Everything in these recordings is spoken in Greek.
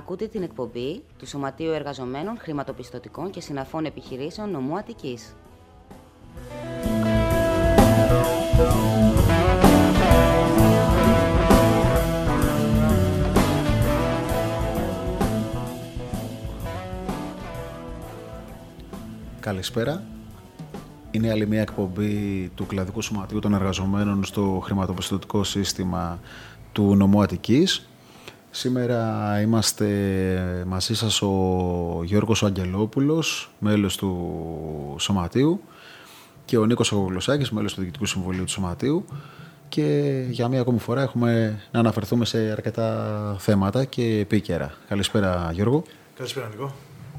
Ακούτε την εκπομπή του Σωματείου Εργαζομένων Χρηματοπιστωτικών και Συναφών Επιχειρήσεων Νομού Αττικής. Καλησπέρα. Είναι άλλη μια εκπομπή του Κλαδικού Σωματείου των Εργαζομένων στο χρηματοπιστωτικό σύστημα του Νομού Αττικής. Σήμερα είμαστε μαζί σας ο Γιώργος Αγγελόπουλος, μέλος του Σωματείου, και ο Νίκος Αγγελοσάκης, μέλος του Διοικητικού Συμβουλίου του Σωματείου, και για μία ακόμη φορά έχουμε να αναφερθούμε σε αρκετά θέματα και επίκαιρα. Καλησπέρα Γιώργο. Καλησπέρα Νίκο.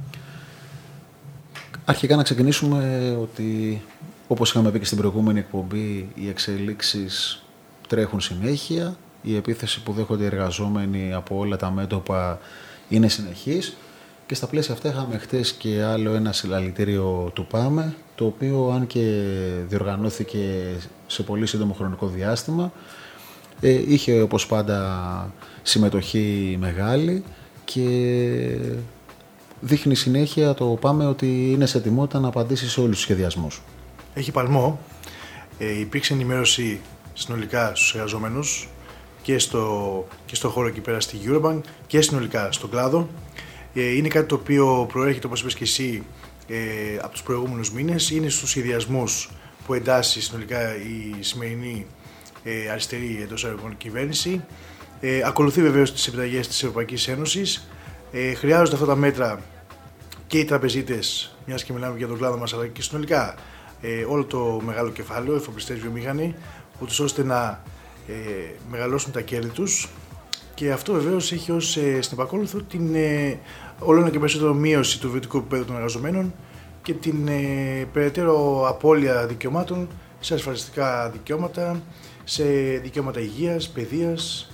Αρχικά να ξεκινήσουμε ότι, όπως είχαμε πει και στην προηγούμενη εκπομπή, οι εξελίξεις τρέχουν συνέχεια. Η επίθεση που δέχονται οι εργαζόμενοι από όλα τα μέτωπα είναι συνεχής και στα πλαίσια αυτά είχαμε χτες και άλλο ένα συλλαλητήριο του ΠΑΜΕ, το οποίο, αν και διοργανώθηκε σε πολύ σύντομο χρονικό διάστημα, είχε όπως πάντα συμμετοχή μεγάλη και δείχνει συνέχεια το ΠΑΜΕ ότι είναι σε ετοιμότητα να απαντήσει σε όλους τους σχεδιασμούς. Έχει παλμό. Υπήρξε ενημέρωση συνολικά στους εργαζόμενους και στο χώρο εκεί πέρα στη Eurobank και συνολικά στον κλάδο. Είναι κάτι το οποίο προέρχεται, όπως είπες και εσύ, από τους προηγούμενους μήνες. Είναι στους σχεδιασμούς που εντάσσει συνολικά η σημερινή αριστερή εντός ευρωπαϊκή κυβέρνηση. Ακολουθεί βεβαίως τις επιταγές της Ευρωπαϊκής Ένωσης. Χρειάζονται αυτά τα μέτρα και οι τραπεζίτες, μιας και μιλάμε για τον κλάδο μας, αλλά και συνολικά όλο το μεγάλο κεφάλαιο, εφοπλιστές, βιομηχανοί, ούτως ώστε να μεγαλώσουν τα κέρδη τους, και αυτό βεβαίως έχει ως συνεπακόλουθο την όλο ένα και περισσότερο μείωση του βιωτικού επίπεδου των εργαζομένων και την περαιτέρω απώλεια δικαιωμάτων σε ασφαλιστικά δικαιώματα, σε δικαιώματα υγείας, παιδείας,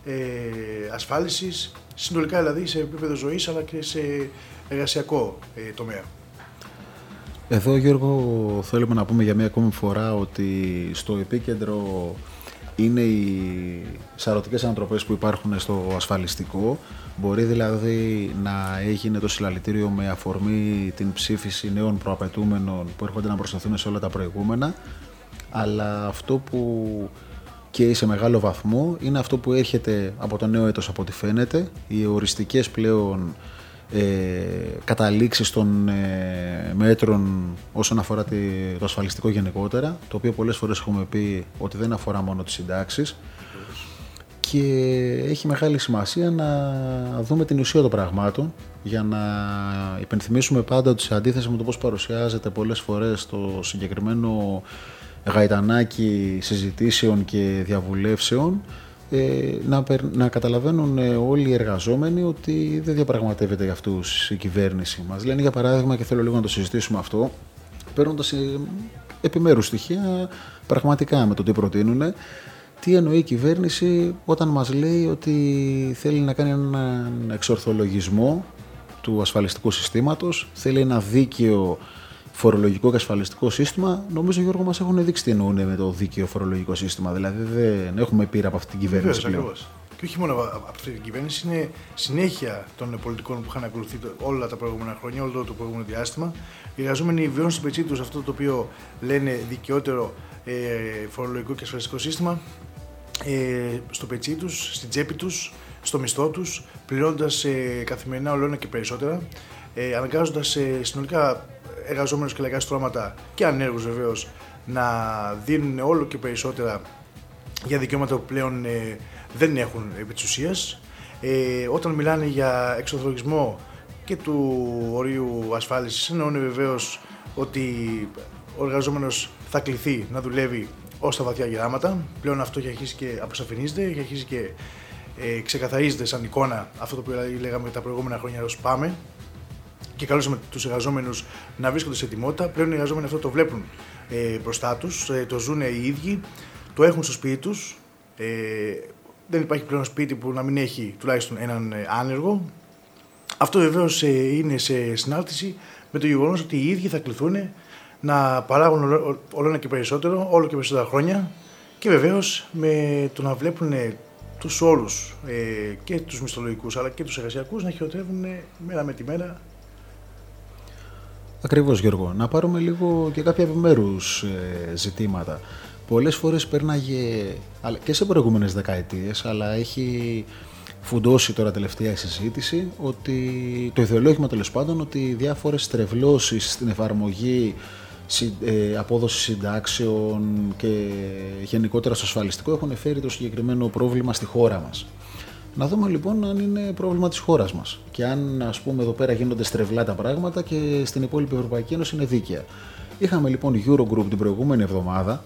ασφάλισης, συνολικά δηλαδή σε επίπεδο ζωής αλλά και σε εργασιακό τομέα. Εδώ, Γιώργο, θέλουμε να πούμε για μία ακόμη φορά ότι στο επίκεντρο είναι οι σαρωτικές ανατροπές που υπάρχουν στο ασφαλιστικό. Μπορεί δηλαδή να έγινε το συλλαλητήριο με αφορμή την ψήφιση νέων προαπαιτούμενων που έρχονται να προσθεθούν σε όλα τα προηγούμενα, αλλά αυτό που και σε μεγάλο βαθμό είναι αυτό που έρχεται από το νέο έτος, από ό,τι φαίνεται, οι οριστικές πλέον καταλήξεις των μέτρων όσον αφορά το ασφαλιστικό γενικότερα, το οποίο πολλές φορές έχουμε πει ότι δεν αφορά μόνο τις συντάξεις, και έχει μεγάλη σημασία να δούμε την ουσία των πραγμάτων για να υπενθυμίσουμε πάντα ότι, σε αντίθεση με το πώς παρουσιάζεται πολλές φορές το συγκεκριμένο γαϊτανάκι συζητήσεων και διαβουλεύσεων, να καταλαβαίνουν όλοι οι εργαζόμενοι ότι δεν διαπραγματεύεται για αυτούς η κυβέρνηση. Μας λένε, για παράδειγμα, και θέλω λίγο να το συζητήσουμε αυτό, παίρνοντας επιμέρους στοιχεία πραγματικά με το τι προτείνουν, τι εννοεί η κυβέρνηση όταν μας λέει ότι θέλει να κάνει έναν εξορθολογισμό του ασφαλιστικού συστήματος, θέλει ένα δίκαιο φορολογικό και ασφαλιστικό σύστημα. Νομίζω, Γιώργο, μας έχουν δείξει τι εννοούν με το δίκαιο φορολογικό σύστημα. Δηλαδή δεν έχουμε πείρα από αυτή την κυβέρνηση πλέον. Και όχι μόνο από αυτή την κυβέρνηση, είναι συνέχεια των πολιτικών που είχαν ακολουθεί όλα τα προηγούμενα χρόνια, όλο το προηγούμενο διάστημα. Οι εργαζόμενοι βιώνουν στην πετσί τους αυτό το οποίο λένε δικαιότερο φορολογικό και ασφαλιστικό σύστημα, στο πετσί τους, στην τσέπη τους, στο μισθό τους, πληρώνοντας καθημερινά όλο ένα και περισσότερα, αναγκάζοντας συνολικά εργαζόμενους και λαϊκά στρώματα και ανέργους βεβαίως να δίνουν όλο και περισσότερα για δικαιώματα που πλέον δεν έχουν επί της ουσίας. Όταν μιλάνε για εξορθολογισμό και του ορίου ασφάλισης, εννοούν βεβαίως ότι ο εργαζόμενος θα κληθεί να δουλεύει ως τα βαθιά γεράματα. Πλέον αυτό έχει αρχίσει και αποσαφηνίζεται, έχει αρχίσει και ξεκαθαρίζεται σαν εικόνα αυτό το οποίο λέγαμε τα προηγούμενα χρόνια ως ΠΑΜΕ, και καλούσαμε τους εργαζόμενους να βρίσκονται σε ετοιμότητα. Πλέον οι εργαζόμενοι αυτό το βλέπουν μπροστά τους, το ζουν οι ίδιοι, το έχουν στο σπίτι τους. Δεν υπάρχει πλέον σπίτι που να μην έχει τουλάχιστον έναν άνεργο. Αυτό βεβαίως είναι σε συνάρτηση με το γεγονός ότι οι ίδιοι θα κληθούν να παράγουν όλο και περισσότερο, όλο και περισσότερα χρόνια, και βεβαίως με το να βλέπουν τους όρους και τους μισθολογικούς αλλά και τους εργασιακούς να χειροτερεύουν μέρα με τη μέρα. Ακριβώς, Γιώργο. Να πάρουμε λίγο και κάποια επιμέρους ζητήματα. Πολλές φορές πέρναγε και σε προηγούμενες δεκαετίες, αλλά έχει φουντώσει τώρα τελευταία η συζήτηση ότι το ιδεολόγημα τέλος πάντων ότι διάφορες στρεβλώσεις στην εφαρμογή απόδοση συντάξεων και γενικότερα στο ασφαλιστικό έχουν φέρει το συγκεκριμένο πρόβλημα στη χώρα μας. Να δούμε λοιπόν αν είναι πρόβλημα της χώρας μας και αν, ας πούμε, εδώ πέρα γίνονται στρεβλά τα πράγματα και στην υπόλοιπη Ευρωπαϊκή Ένωση είναι δίκαια. Είχαμε λοιπόν Eurogroup την προηγούμενη εβδομάδα.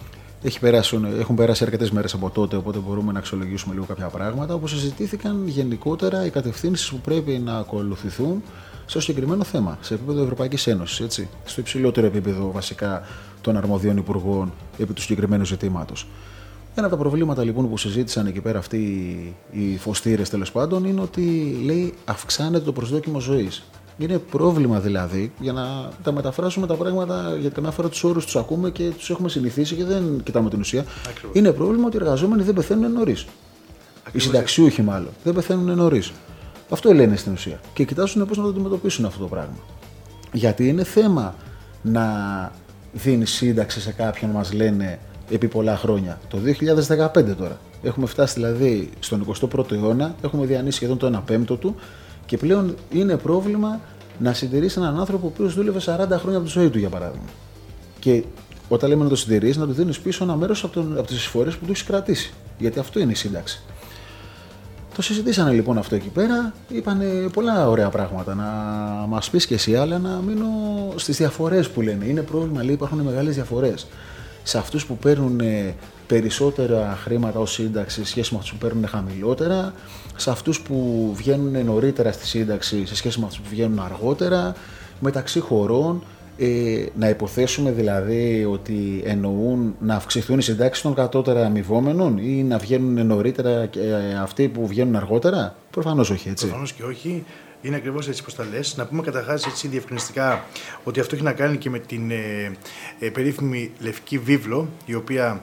Έχουν περάσει αρκετές μέρες από τότε, οπότε μπορούμε να αξιολογήσουμε λίγο κάποια πράγματα, όπου συζητήθηκαν γενικότερα οι κατευθύνσεις που πρέπει να ακολουθηθούν στο συγκεκριμένο θέμα, σε επίπεδο Ευρωπαϊκής Ένωσης, έτσι, στο υψηλότερο επίπεδο βασικά των αρμοδίων υπουργών επί του συγκεκριμένου ζητήματος. Ένα από τα προβλήματα λοιπόν που συζήτησαν εκεί πέρα αυτοί οι φωστήρες τέλος πάντων είναι ότι, λέει, αυξάνεται το προσδόκιμο ζωής. Είναι πρόβλημα δηλαδή, για να τα μεταφράσουμε τα πράγματα, γιατί καμιά φορά τους όρους τους ακούμε και τους έχουμε συνηθίσει και δεν κοιτάμε την ουσία. Ακριβώς. Είναι πρόβλημα ότι οι εργαζόμενοι δεν πεθαίνουν νωρίς. Οι συνταξιούχοι μάλλον δεν πεθαίνουν νωρίς. Αυτό λένε στην ουσία. Και κοιτάζουν πώς να το αντιμετωπίσουν αυτό το πράγμα. Γιατί είναι θέμα να δίνει σύνταξη σε κάποιον, μας λένε, επί πολλά χρόνια. Το 2015 τώρα. Έχουμε φτάσει δηλαδή στον 21ο αιώνα, έχουμε διανύσει σχεδόν το 1/5 του. Και πλέον είναι πρόβλημα να συντηρήσει έναν άνθρωπο ο οποίος δούλευε 40 χρόνια από τη ζωή του, για παράδειγμα. Και όταν λέμε να το συντηρήσει, να του δίνεις πίσω ένα μέρος από τις εισφορές που του έχεις κρατήσει. Γιατί αυτό είναι η σύνταξη. Το συζητήσανε λοιπόν αυτό εκεί πέρα. Είπανε πολλά ωραία πράγματα. Να μας πεις και εσύ, αλλά να μείνω στις διαφορές που λένε. Είναι πρόβλημα, λέει, υπάρχουν μεγάλες διαφορές. Σε αυτούς που παίρνουν περισσότερα χρήματα ως σύνταξη σε σχέση με αυτούς που παίρνουν χαμηλότερα, σε αυτούς που βγαίνουν νωρίτερα στη σύνταξη σε σχέση με αυτούς που βγαίνουν αργότερα, μεταξύ χωρών. Να υποθέσουμε δηλαδή ότι εννοούν να αυξηθούν οι συντάξεις των κατώτερα αμοιβόμενων ή να βγαίνουν νωρίτερα αυτοί που βγαίνουν αργότερα. Προφανώς όχι, έτσι. Προφανώς και όχι. Είναι ακριβώς έτσι πως τα λες. Να πούμε καταρχάς έτσι διευκρινιστικά ότι αυτό έχει να κάνει και με την περίφημη Λευκή Βίβλο, η οποία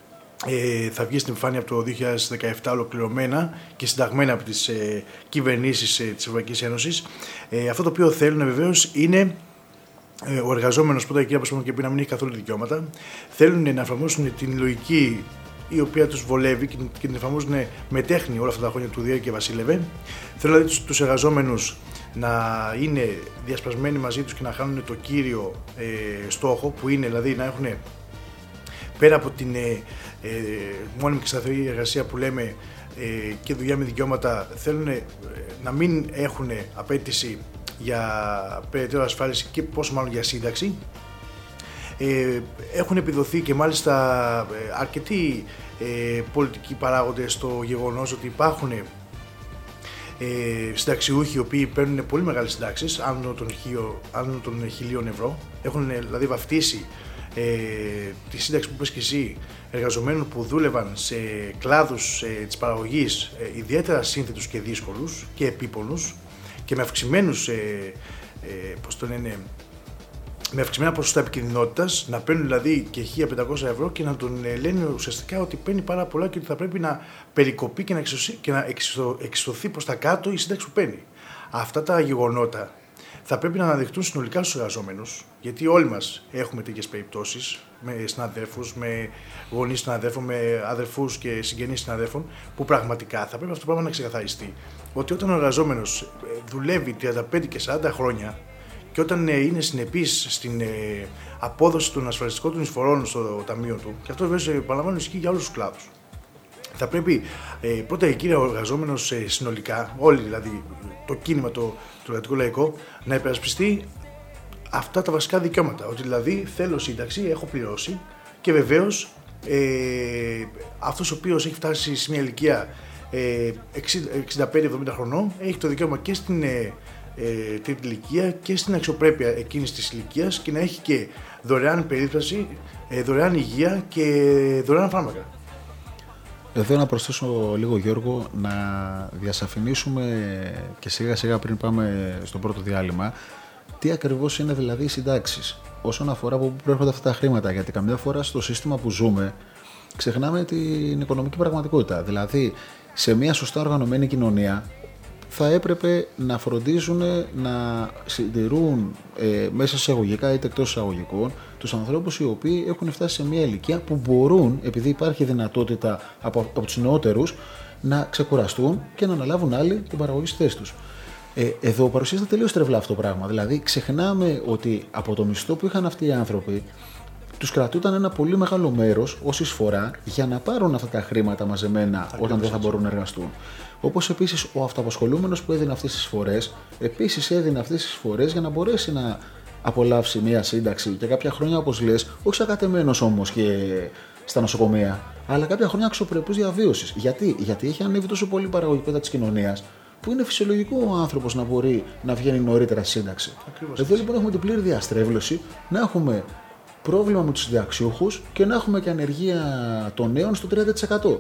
θα βγει στην επιφάνεια από το 2017 ολοκληρωμένα και συνταγμένα από τις κυβερνήσεις της Ευρωπαϊκής Ένωσης. Αυτό το οποίο θέλουν βεβαίως είναι ο εργαζόμενος, πρώτα εκεί όπως και πει, να μην έχει καθόλου δικαιώματα. Θέλουν να εφαρμόσουν την λογική η οποία τους βολεύει και την εφαρμόζουν με τέχνη όλα αυτά τα χρόνια του Δία και Βασίλευε. Θέλουν δηλαδή τους εργαζόμενους να είναι διασπασμένοι μαζί τους και να χάνουν το κύριο στόχο, που είναι δηλαδή να έχουν, πέρα από την μόνιμη και σταθερή εργασία που λέμε και δουλειά με δικαιώματα, θέλουν να μην έχουν απέτηση για περαιτέρω ασφάλιση και πόσο μάλλον για σύνταξη. Έχουν επιδοθεί και μάλιστα αρκετοί πολιτικοί παράγοντες στο γεγονός ότι υπάρχουν συνταξιούχοι οι οποίοι παίρνουν πολύ μεγάλες συντάξεις, άνω των 1.000 ευρώ. Έχουν δηλαδή βαφτίσει τη σύνταξη που είπες και εσύ, εργαζομένων που δούλευαν σε κλάδους της παραγωγής ιδιαίτερα σύνθετους και δύσκολους και επίπονους και με αυξημένους με αυξημένα ποσοστά επικινδυνότητας, να παίρνουν δηλαδή και 1.500 ευρώ και να τον λένε ουσιαστικά ότι παίρνει πάρα πολλά και ότι θα πρέπει να περικοπεί και να εξισωθεί προς τα κάτω η σύνταξη που παίρνει. Αυτά τα γεγονότα θα πρέπει να αναδειχθούν συνολικά στους εργαζόμενους, γιατί όλοι μας έχουμε τέτοιες περιπτώσεις με συναδέλφους, με γονείς συναδέλφων, με αδερφούς και συγγενείς συναδέλφων, που πραγματικά θα πρέπει αυτό το πράγμα να ξεκαθαριστεί. Ότι όταν ο εργαζόμενος δουλεύει 35 και 40 χρόνια και όταν είναι συνεπής στην απόδοση των ασφαλιστικών του εισφορών στο ταμείο του, και αυτό βέβαια επαναλαμβάνω ισχύει για όλους τους κλάδους, θα πρέπει πρώτα και κύρια ο εργαζόμενος συνολικά, όλοι δηλαδή το κίνημα, το εργατικό λαϊκό, να υπερασπιστεί αυτά τα βασικά δικαιώματα. Ότι δηλαδή θέλω σύνταξη, έχω πληρώσει και βεβαίως αυτός ο οποίος έχει φτάσει σε μια ηλικία 65-70 χρονών έχει το δικαίωμα και στην τρίτη ηλικία και στην αξιοπρέπεια εκείνης της ηλικίας και να έχει και δωρεάν περίπτωση, δωρεάν υγεία και δωρεάν φάρμακα. Εδώ να προσθέσω λίγο, Γιώργο, να διασαφηνίσουμε και σιγά σιγά πριν πάμε στο πρώτο διάλειμμα τι ακριβώς είναι δηλαδή οι συντάξεις όσον αφορά από πού προέρχονται αυτά τα χρήματα, γιατί καμιά φορά στο σύστημα που ζούμε ξεχνάμε την οικονομική πραγματικότητα. Δηλαδή σε μια σωστά οργανωμένη κοινωνία θα έπρεπε να φροντίζουν να συντηρούν μέσα εισαγωγικά είτε εκτός εισαγωγικών τους ανθρώπους οι οποίοι έχουν φτάσει σε μια ηλικία που μπορούν, επειδή υπάρχει δυνατότητα από τους νεότερους, να ξεκουραστούν και να αναλάβουν άλλοι την παραγωγή στη θέση τους. Εδώ παρουσιάζεται τελείως τρευλά αυτό το πράγμα. Δηλαδή, ξεχνάμε ότι από το μισθό που είχαν αυτοί οι άνθρωποι, τους κρατούταν ένα πολύ μεγάλο μέρος ως εισφορά για να πάρουν αυτά τα χρήματα μαζεμένα όταν δεν θα μπορούν να εργαστούν. Όπως επίσης ο αυτοαπασχολούμενος που έδινε αυτές τις εισφορές, επίσης έδινε αυτές τις εισφορές για να μπορέσει να απολαύσει μια σύνταξη και κάποια χρόνια, όπως λες, όχι ακατεμένος όμως και στα νοσοκομεία, αλλά κάποια χρόνια αξιοπρεπούς διαβίωσης. Γιατί έχει ανέβει τόσο πολύ η παραγωγικότητα της κοινωνίας, που είναι φυσιολογικό ο άνθρωπος να μπορεί να βγαίνει νωρίτερα στη σύνταξη. Ακριβώς. Εδώ λοιπόν έχουμε την πλήρη διαστρέβλωση, να έχουμε πρόβλημα με τους συνταξιούχους και να έχουμε και ανεργία των νέων στο 30%. Ακριβώς.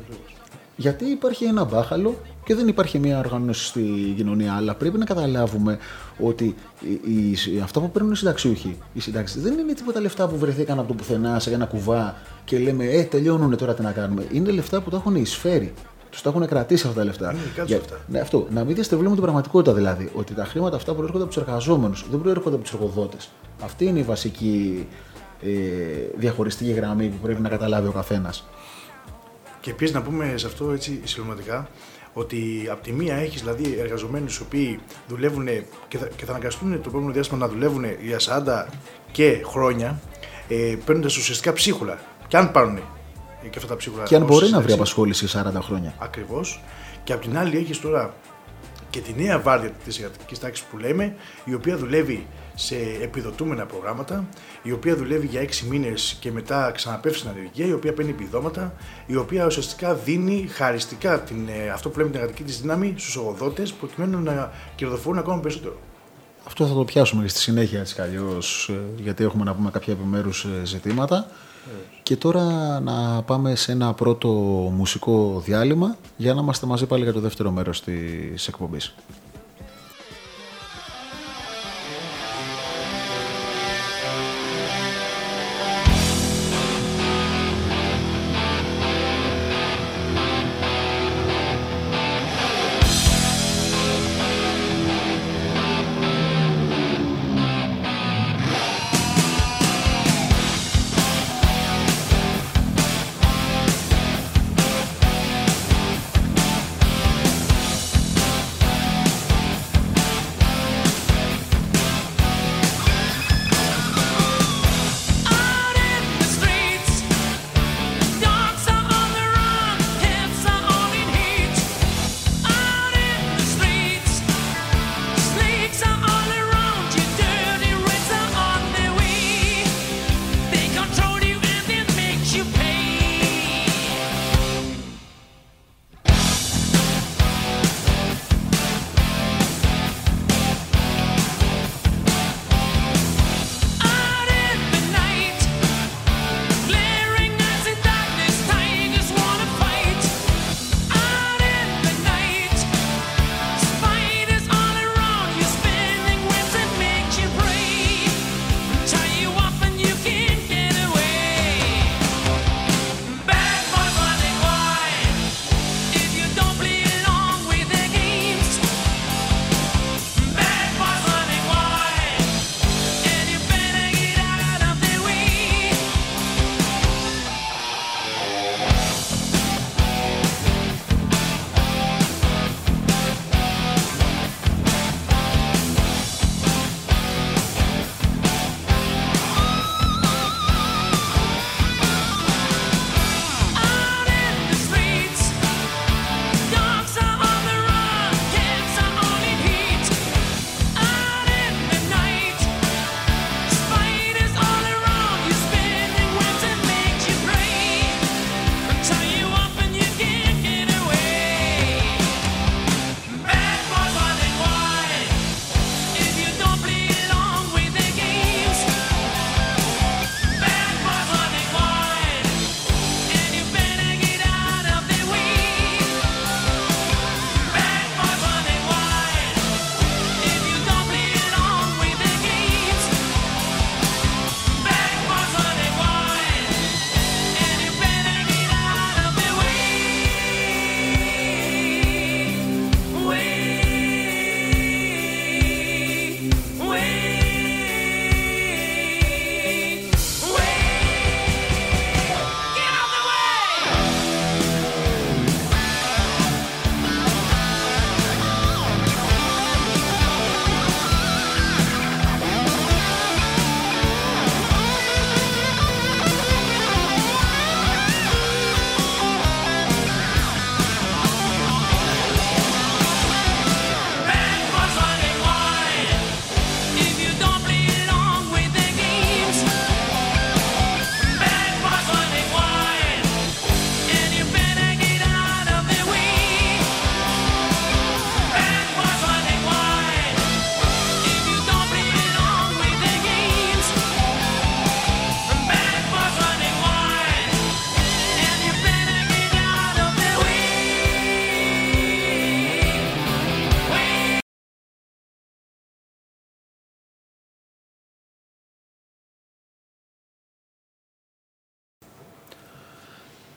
Γιατί υπάρχει ένα μπάχαλο και δεν υπάρχει μια οργάνωση στην κοινωνία. Αλλά πρέπει να καταλάβουμε ότι αυτά που παίρνουν οι συνταξιούχοι, οι συντάξεις, δεν είναι τίποτα λεφτά που βρεθήκαν από το πουθενά σε ένα κουβά και λέμε τελειώνουν τώρα τι να κάνουμε. Είναι λεφτά που τα έχουν εισφέρει. Τους τα έχουν κρατήσει αυτά τα λεφτά. Ναι, αυτό. Να μην διαστρεβλούμε την πραγματικότητα δηλαδή. Ότι τα χρήματα αυτά προέρχονται από τους εργαζόμενους, δεν προέρχονται από τους εργοδότες. Αυτή είναι η βασική διαχωριστική γραμμή που πρέπει να καταλάβει ο καθένας. Και επίσης να πούμε σε αυτό έτσι συλλογματικά ότι από τη μία έχεις δηλαδή εργαζομένους οι οποίοι δουλεύουν και θα αναγκαστούν το επόμενο διάστημα να δουλεύουν για 40 και χρόνια παίρνοντας ουσιαστικά ψίχουλα. Και αν πάρουν και αυτά τα ψίχουλα. Και αν μπορεί να βρει απασχόληση 40 χρόνια. Ακριβώς. Και από την άλλη έχεις τώρα και τη νέα βάρδια της εργατικής τάξης που λέμε, η οποία δουλεύει σε επιδοτούμενα προγράμματα, η οποία δουλεύει για 6 μήνες και μετά ξαναπέφτει στην ανεργία, η οποία παίρνει επιδόματα, η οποία ουσιαστικά δίνει χαριστικά αυτό που λέμε την εργατική της δύναμη στους εργοδότες, προκειμένου να κερδοφορούν ακόμα περισσότερο. Αυτό θα το πιάσουμε και στη συνέχεια έτσι κι αλλιώς, γιατί έχουμε να πούμε κάποια επιμέρους ζητήματα. Και τώρα να πάμε σε ένα πρώτο μουσικό διάλειμμα για να είμαστε μαζί πάλι για το δεύτερο μέρος της εκπομπής.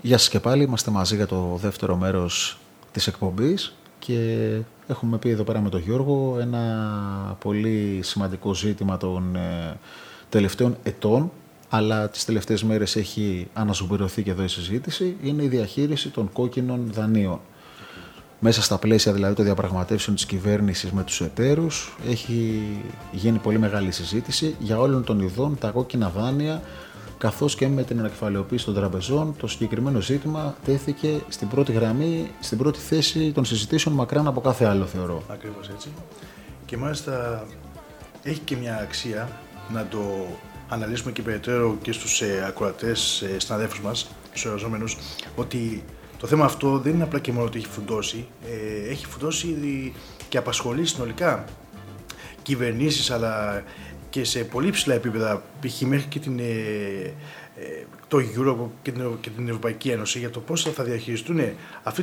Γεια σας και πάλι, είμαστε μαζί για το δεύτερο μέρος της εκπομπής και έχουμε πει εδώ πέρα με τον Γιώργο ένα πολύ σημαντικό ζήτημα των τελευταίων ετών, αλλά τις τελευταίες μέρες έχει αναζωοποιηθεί και εδώ η συζήτηση, είναι η διαχείριση των κόκκινων δανείων. Μέσα στα πλαίσια δηλαδή των διαπραγματεύσεων της κυβέρνησης με τους εταίρους έχει γίνει πολύ μεγάλη συζήτηση για όλων των ειδών τα κόκκινα δάνεια, καθώς και με την ανακεφαλαιοποίηση των τραπεζών. Το συγκεκριμένο ζήτημα τέθηκε στην πρώτη γραμμή, στην πρώτη θέση των συζητήσεων μακράν από κάθε άλλο, θεωρώ. Ακριβώς έτσι. Και μάλιστα έχει και μια αξία να το αναλύσουμε και περαιτέρω και στους ακροατές συναδέλφους μας, στους εργαζόμενους, ότι το θέμα αυτό δεν είναι απλά και μόνο ότι έχει φουντώσει και απασχολεί συνολικά κυβερνήσεις, αλλά και σε πολύ ψηλά επίπεδα, π.χ. μέχρι και το Euro και την Ευρωπαϊκή Ένωση, για το πώς θα διαχειριστούν αυτό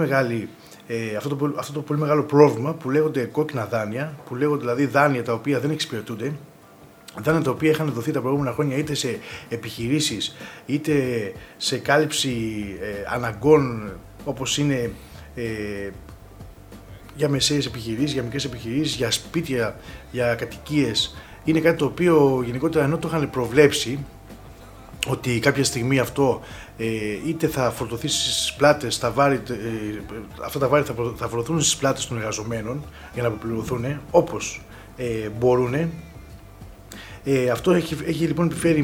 το πολύ μεγάλο πρόβλημα που λέγονται κόκκινα δάνεια, που λέγονται δηλαδή δάνεια τα οποία δεν εξυπηρετούνται, δάνεια τα οποία είχαν δοθεί τα προηγούμενα χρόνια είτε σε επιχειρήσεις είτε σε κάλυψη αναγκών, όπως είναι για μεσαίες επιχειρήσεις, για μικρές επιχειρήσεις, για σπίτια, για κατοικίες. Είναι κάτι το οποίο γενικότερα, ενώ το είχαν προβλέψει ότι κάποια στιγμή αυτό είτε θα φορτωθεί στις πλάτες, αυτά τα βάρη θα φορτωθούν στις πλάτες των εργαζομένων για να αποπληρωθούν όπως μπορούν. Αυτό έχει λοιπόν επιφέρει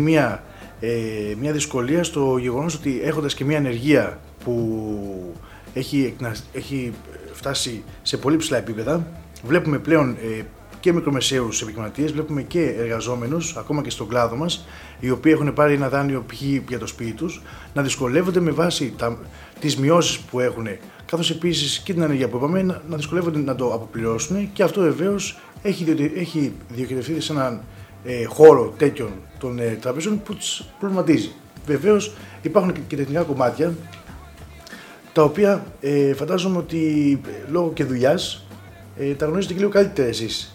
μια δυσκολία στο γεγονός ότι έχοντας και μια ανεργία που έχει φτάσει σε πολύ ψηλά επίπεδα, βλέπουμε πλέον και μικρομεσαίους επιχειρηματίες, βλέπουμε και εργαζόμενους, ακόμα και στον κλάδο μας, οι οποίοι έχουν πάρει ένα δάνειο π.χ. για το σπίτι τους, να δυσκολεύονται με βάση τις μειώσεις που έχουν, καθώς επίσης και την ανεργία που είπαμε, να δυσκολεύονται να το αποπληρώσουν, και αυτό βεβαίως έχει διοχετευτεί σε έναν χώρο τέτοιων των τραπεζών που τους προβληματίζει. Βεβαίως υπάρχουν και τεχνικά κομμάτια, τα οποία φαντάζομαι ότι λόγω και δουλειάς τα γνωρίζετε και λίγο καλύτερα εσείς.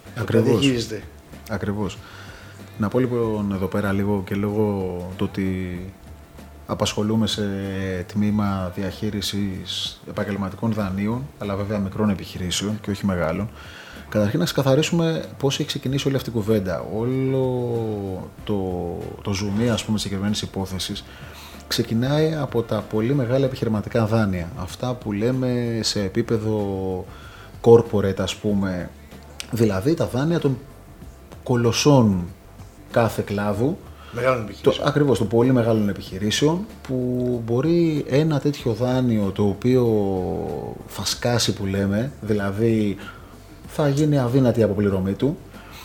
Ακριβώς. Να πω λοιπόν εδώ πέρα λίγο και λόγω του ότι απασχολούμε σε τμήμα διαχείρισης επαγγελματικών δανείων, αλλά βέβαια μικρών επιχειρήσεων και όχι μεγάλων. Καταρχήν να ξεκαθαρίσουμε πώς έχει ξεκινήσει όλη αυτή η κουβέντα. Όλο το ζουμί, ας πούμε, της συγκεκριμένης υπόθεσης ξεκινάει από τα πολύ μεγάλα επιχειρηματικά δάνεια. Αυτά που λέμε σε επίπεδο corporate, ας πούμε, δηλαδή τα δάνεια των κολοσσών κάθε κλάδου, ακριβώς των πολύ μεγάλων επιχειρήσεων, που μπορεί ένα τέτοιο δάνειο το οποίο θα σκάσει, που λέμε, δηλαδή θα γίνει αδύνατη η αποπληρωμή του,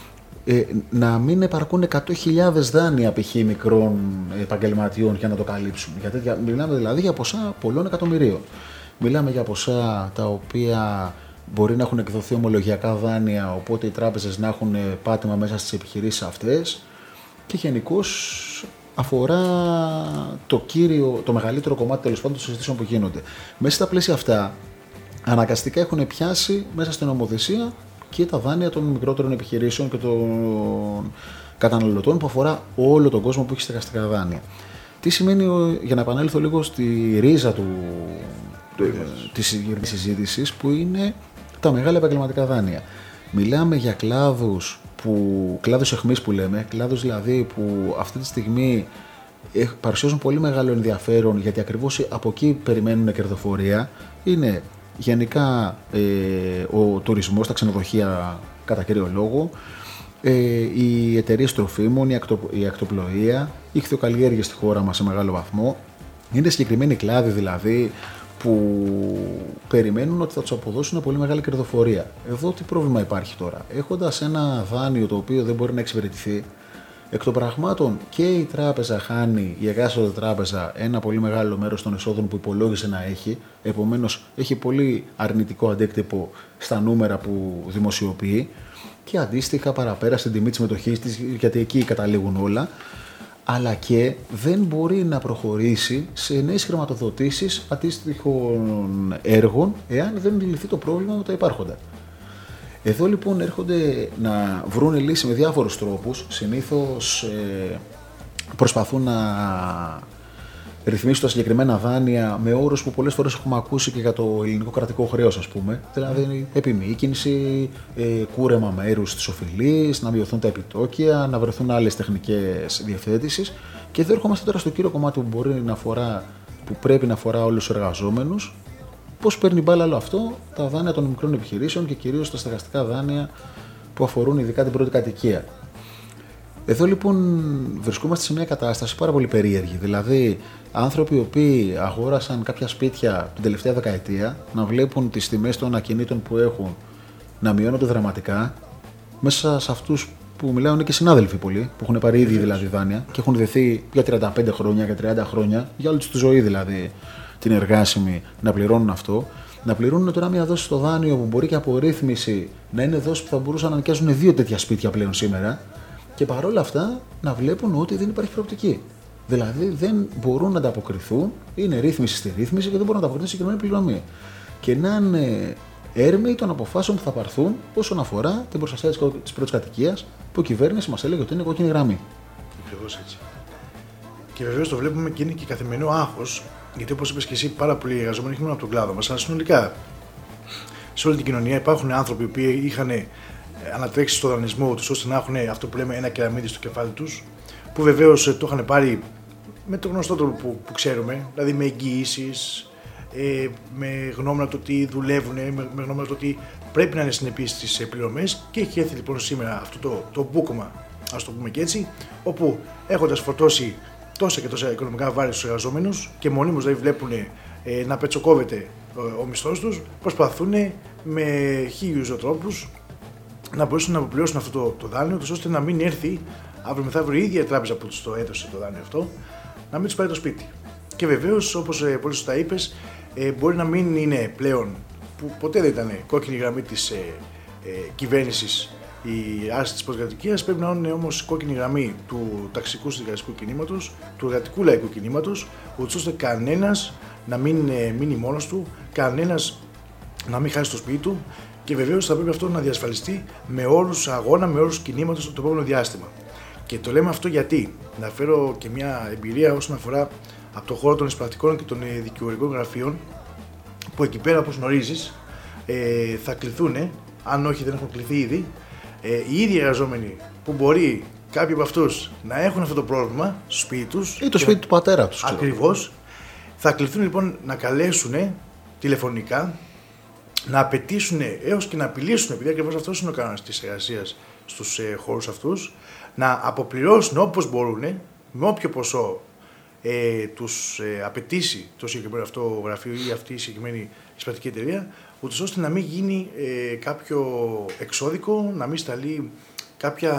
να μην επαρκούν 100.000 δάνεια π.χ. μικρών επαγγελματιών για να το καλύψουν. Μιλάμε δηλαδή για ποσά πολλών εκατομμυρίων. Μιλάμε για ποσά τα οποία μπορεί να έχουν εκδοθεί ομολογιακά δάνεια, οπότε οι τράπεζες να έχουν πάτημα μέσα στις επιχειρήσεις αυτές, και γενικώς αφορά το μεγαλύτερο κομμάτι, τέλος πάντων, των συζητήσεων που γίνονται. Μέσα στα πλαίσια αυτά, αναγκαστικά έχουν πιάσει μέσα στην νομοθεσία και τα δάνεια των μικρότερων επιχειρήσεων και των καταναλωτών, που αφορά όλο τον κόσμο που έχει στεγαστικά δάνεια. Τι σημαίνει, για να επανέλθω λίγο στη ρίζα της συζήτησης, που είναι τα μεγάλα επαγγελματικά δάνεια. Μιλάμε για κλάδους αιχμής που λέμε, κλάδους δηλαδή που αυτή τη στιγμή παρουσιάζουν πολύ μεγάλο ενδιαφέρον, γιατί ακριβώς από εκεί περιμένουν κερδοφορία. Είναι γενικά ο τουρισμός, τα ξενοδοχεία κατά κύριο λόγο, οι εταιρείες τροφίμων, η ακτοπλοεία, οι ηχθειοκαλλιέργειες στη χώρα μας σε μεγάλο βαθμό. Είναι συγκεκριμένοι κλάδοι δηλαδή που περιμένουν ότι θα τους αποδώσουν πολύ μεγάλη κερδοφορία. Εδώ τι πρόβλημα υπάρχει τώρα? Έχοντας ένα δάνειο το οποίο δεν μπορεί να εξυπηρετηθεί, εκ των πραγμάτων και η τράπεζα χάνει, η εκάστοτε τράπεζα, ένα πολύ μεγάλο μέρος των εσόδων που υπολόγισε να έχει, επομένως έχει πολύ αρνητικό αντίκτυπο στα νούμερα που δημοσιοποιεί, και αντίστοιχα παραπέρα στην τιμή της μετοχής της, γιατί εκεί καταλήγουν όλα, αλλά και δεν μπορεί να προχωρήσει σε νέες χρηματοδοτήσεις αντίστοιχων έργων, εάν δεν λυθεί το πρόβλημα με τα υπάρχοντα. Εδώ λοιπόν έρχονται να βρουν λύση με διάφορους τρόπους. Συνήθως προσπαθούν να ρυθμίσει τα συγκεκριμένα δάνεια με όρους που πολλές φορές έχουμε ακούσει και για το ελληνικό κρατικό χρέος, ας πούμε. Δηλαδή, επιμείκυνση, κούρεμα μέρους της οφειλής, να μειωθούν τα επιτόκια, να βρεθούν άλλες τεχνικές διευθέτησεις. Και εδώ ερχόμαστε τώρα στο κύριο κομμάτι που πρέπει να αφορά όλους τους εργαζόμενους. Πώς παίρνει μπάλα όλο αυτό τα δάνεια των μικρών επιχειρήσεων και κυρίως τα στεγαστικά δάνεια που αφορούν ειδικά την πρώτη κατοικία. Εδώ λοιπόν βρισκόμαστε σε μια κατάσταση πάρα πολύ περίεργη. Δηλαδή, άνθρωποι οι οποίοι αγόρασαν κάποια σπίτια την τελευταία δεκαετία να βλέπουν τις τιμές των ακινήτων που έχουν να μειώνονται δραματικά. Μέσα σε αυτούς που μιλάω είναι και συνάδελφοι πολλοί, που έχουν πάρει ήδη δηλαδή δάνεια και έχουν δεθεί για 35 χρόνια, για 30 χρόνια, για όλη τους τη ζωή δηλαδή την εργάσιμη να πληρώνουν αυτό. Να πληρώνουν τώρα μια δόση στο δάνειο που μπορεί και από ρύθμιση να είναι δόση που θα μπορούσαν να νοικιάζουν 2 τέτοια σπίτια πλέον σήμερα. Και παρόλα αυτά να βλέπουν ότι δεν υπάρχει προοπτική. Δηλαδή δεν μπορούν να ανταποκριθούν, είναι ρύθμιση στη ρύθμιση και δεν μπορούν να ανταποκριθούν σε συγκεκριμένη πληρωμή. Και να είναι έρμεοι των αποφάσεων που θα πάρθουν όσον αφορά την προστασία της πρώτης κατοικίας που η κυβέρνηση μας έλεγε ότι είναι κόκκινη γραμμή. Ακριβώς έτσι. Και βεβαίως το βλέπουμε και είναι και καθημερινό άγχος, γιατί όπως είπες και εσύ, πάρα πολλοί εργαζόμενοι, όχι μόνο από τον κλάδο μας, αλλά συνολικά σε όλη την κοινωνία υπάρχουν άνθρωποι που είχαν ανατρέξει στο δανεισμό τους ώστε να έχουν αυτό που λέμε ένα κεραμίδι στο κεφάλι τους, που βεβαίως το είχαν πάρει με τον γνωστό τρόπο που ξέρουμε, δηλαδή με εγγυήσεις, με γνώμονα το ότι δουλεύουν, με γνώμονα το ότι πρέπει να είναι συνεπείς στις πληρωμές, και έχει έρθει λοιπόν σήμερα αυτό το μπούκωμα, ας το πούμε και έτσι, όπου έχοντας φορτώσει τόσα και τόσα οικονομικά βάρη στους εργαζόμενους και μονίμως δηλαδή βλέπουν να πετσοκόβεται ο μισθός τους, προσπαθούν με χίλιους τρόπους να μπορέσουν να αποπληρώσουν αυτό το δάνειο τους, ώστε να μην έρθει αύριο μεθαύριο η ίδια τράπεζα που τους το έδωσε το δάνειο αυτό, να μην τους πάρει το σπίτι. Και βεβαίως, όπως πολύ σωστά είπες, μπορεί να μην είναι πλέον, που ποτέ δεν ήταν κόκκινη γραμμή της κυβέρνησης η άρση της πρώτης κατοικίας, πρέπει να είναι όμως κόκκινη γραμμή του ταξικού συνδικαλιστικού κινήματος, του εργατικού λαϊκού κινήματος, ούτως ώστε κανένας να μην μείνει μόνος του, κανένας να μην χάσει το σπίτι του. Και βεβαίως θα πρέπει αυτό να διασφαλιστεί με όρους αγώνα, με όρους κινήματος το επόμενο διάστημα. Και το λέμε αυτό γιατί, να φέρω και μια εμπειρία όσον αφορά από το χώρο των εισπρακτικών και των δικηγορικών γραφείων, που εκεί πέρα, όπως γνωρίζεις, θα κληθούν, αν όχι δεν έχουν κληθεί ήδη, οι ίδιοι εργαζόμενοι που μπορεί κάποιοι από αυτούς να έχουν αυτό το πρόβλημα στο σπίτι τους ή το σπίτι του πατέρα τους. Ακριβώς. Θα κληθούν λοιπόν να καλέσουν τηλεφωνικά, να απαιτήσουν έως και να απειλήσουν, επειδή ακριβώς αυτός είναι ο κανόνας της εργασίας στους χώρους αυτούς, να αποπληρώσουν όπως μπορούν, με όποιο ποσό τους απαιτήσει το συγκεκριμένο αυτό γραφείο ή αυτή η συγκεκριμένη εισπρακτική εταιρεία, ούτως ώστε να μην γίνει κάποιο εξώδικο, να μην σταλεί κάποια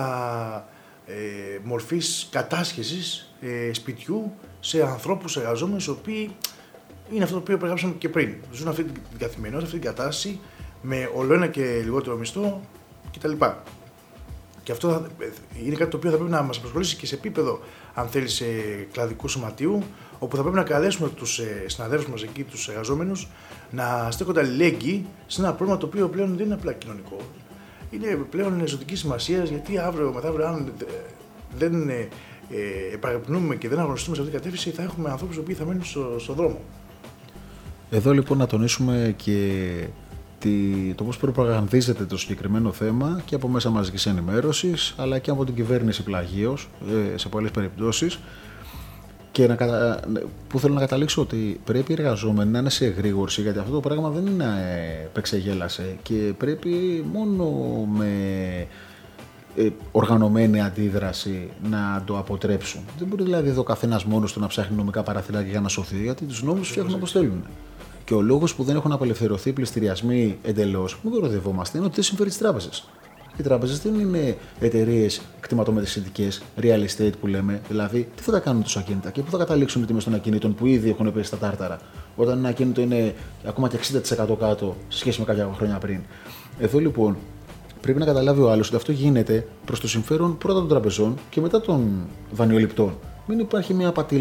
μορφής κατάσχεσης σπιτιού σε ανθρώπους εργαζόμενους, οι οποίοι είναι αυτό το οποίο περιγράψαμε και πριν. Ζουν αυτή την καθημερινότητα, αυτή την κατάσταση με ολοένα και λιγότερο μισθό κτλ. Και αυτό είναι κάτι το οποίο θα πρέπει να μας απασχολήσει και σε επίπεδο, αν θέλεις, κλαδικού σωματείου, όπου θα πρέπει να καλέσουμε τους συναδέλφους μας εκεί, τους εργαζόμενους, να στέκονται αλληλέγγυοι σε ένα πρόβλημα το οποίο πλέον δεν είναι απλά κοινωνικό. Είναι πλέον ζωτική σημασία, γιατί αύριο μεθαύριο, αν δεν επαγρυπνούμε και δεν αγωνιστούμε σε αυτή την κατεύθυνση, θα έχουμε ανθρώπους οι οποίοι θα μένουν στον δρόμο. Εδώ λοιπόν να τονίσουμε και το πώς προπαγανδίζεται το συγκεκριμένο θέμα και από μέσα μαζικής ενημέρωσης, αλλά και από την κυβέρνηση πλαγίως σε πολλές περιπτώσεις, και που θέλω να καταλήξω ότι πρέπει οι εργαζόμενοι να είναι σε εγρήγορση, γιατί αυτό το πράγμα δεν είναι επεξεγέλασε και πρέπει μόνο με οργανωμένη αντίδραση να το αποτρέψουν. Δεν μπορεί δηλαδή εδώ καθένας μόνος του να ψάχνει νομικά παραθυράκια για να σωθεί, γιατί τους νόμους φτιάχνουν όπως θέλουν. Και ο λόγος που δεν έχουν απελευθερωθεί πληστηριασμοί εντελώς, μην κοροϊδευόμαστε, είναι ότι δεν συμφέρει τις τράπεζες. Οι τράπεζες δεν είναι εταιρείες κτηματομετρησιτικές, real estate που λέμε. Δηλαδή, τι θα τα κάνουν τους ακίνητα και πού θα καταλήξουν οι τιμές των ακινήτων που ήδη έχουν πέσει στα τάρταρα, όταν ένα ακίνητο είναι ακόμα και 60% κάτω σε σχέση με κάποια χρόνια πριν. Εδώ λοιπόν πρέπει να καταλάβει ο άλλος ότι αυτό γίνεται προς το συμφέρον πρώτα των τραπεζών και μετά των δανειοληπτών. Μην υπάρχει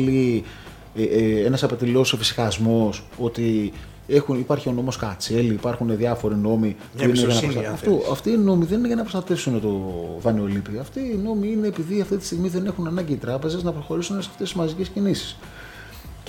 ένας απατηλός εφησυχασμός ότι υπάρχει ο νόμος Κατσέλη, υπάρχουν διάφοροι νόμοι που είναι για να προστατεύσουν. Αυτοί οι νόμοι δεν είναι για να προστατεύσουν το δανειολήπτη. Αυτοί οι νόμοι είναι επειδή αυτή τη στιγμή δεν έχουν ανάγκη οι τράπεζες να προχωρήσουν σε αυτές τις μαζικές κινήσεις.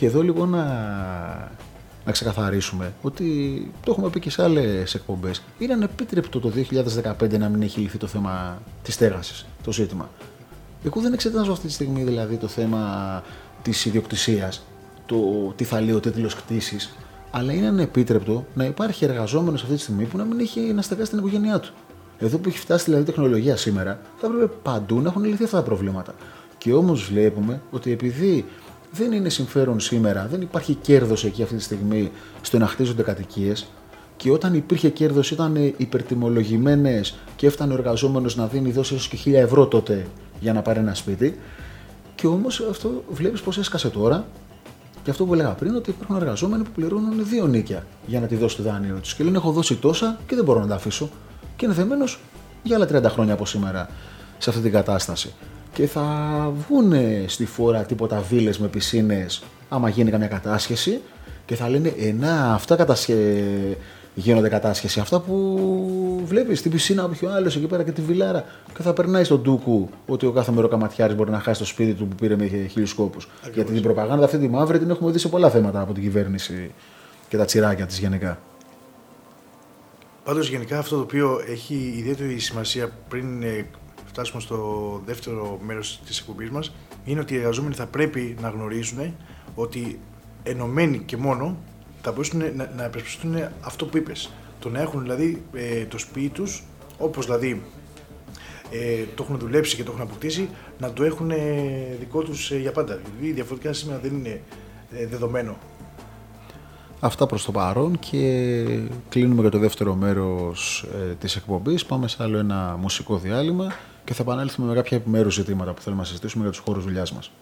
Και εδώ λίγο να ξεκαθαρίσουμε ότι το έχουμε πει και σε άλλες εκπομπές. Είναι ανεπίτρεπτο το 2015 να μην έχει λυθεί το θέμα της στέγασης, το ζήτημα. Εγώ δεν εξετάζω αυτή τη στιγμή δηλαδή το θέμα της ιδιοκτησίας, το τι θα λέει ο τίτλος κτήσης, αλλά είναι ανεπίτρεπτο να υπάρχει εργαζόμενος αυτή τη στιγμή που να μην έχει να στεγάσει την οικογένειά του. Εδώ που έχει φτάσει δηλαδή η τεχνολογία σήμερα, θα έπρεπε παντού να έχουν λυθεί αυτά τα προβλήματα. Και όμως βλέπουμε ότι επειδή δεν είναι συμφέρον σήμερα, δεν υπάρχει κέρδος εκεί αυτή τη στιγμή στο να χτίζονται κατοικίες, και όταν υπήρχε κέρδος ήταν υπερτιμολογημένες και έφτανε ο εργαζόμενος να δώσει ίσως και 1.000 ευρώ τότε για να πάρει ένα σπίτι. Και όμως αυτό βλέπεις πως έσκασε τώρα. Και αυτό που έλεγα πριν, ότι υπάρχουν εργαζόμενοι που πληρώνουν 2 νίκια για να τη δώσει το δάνειο τους. Και λένε: έχω δώσει τόσα και δεν μπορώ να τα αφήσω. Και είναι δεμένος για άλλα 30 χρόνια από σήμερα σε αυτή την κατάσταση. Και θα βγουν στη φόρα τίποτα βίλες με πισίνες, άμα γίνει καμιά κατάσχεση, και θα λένε: να, αυτά γίνονται κατάσχεση. Αυτά που βλέπεις, την πισίνα από πιο άλλος εκεί πέρα και τη βιλάρα. Και θα περνάει στον ντούκου ότι ο κάθε μεροκαματιάρης μπορεί να χάσει το σπίτι του που πήρε με 1.000 σκόπους. Γιατί την προπαγάνδα αυτή τη μαύρη την έχουμε δει σε πολλά θέματα από την κυβέρνηση και τα τσιράκια της γενικά. Πάντως γενικά αυτό το οποίο έχει ιδιαίτερη σημασία πριν φτάσουμε στο δεύτερο μέρος της εκπομπής μας, είναι ότι οι εργαζόμενοι θα πρέπει να γνωρίζουν ότι ενωμένοι και μόνο θα μπορούσαν να επεσπιστούν αυτό που είπες. Το να έχουν δηλαδή το σπίτι τους, όπως δηλαδή το έχουν δουλέψει και το έχουν αποκτήσει, να το έχουν δικό τους για πάντα. Δηλαδή διαφορετικά σήμερα δεν είναι δεδομένο. Αυτά προς το παρόν, και κλείνουμε για το δεύτερο μέρος της εκπομπής. Πάμε σε άλλο ένα μουσικό διάλειμμα και θα επανέλθουμε με κάποια επιμέρους ζητήματα που θέλουμε να συζητήσουμε για τους χώρους δουλειάς μας.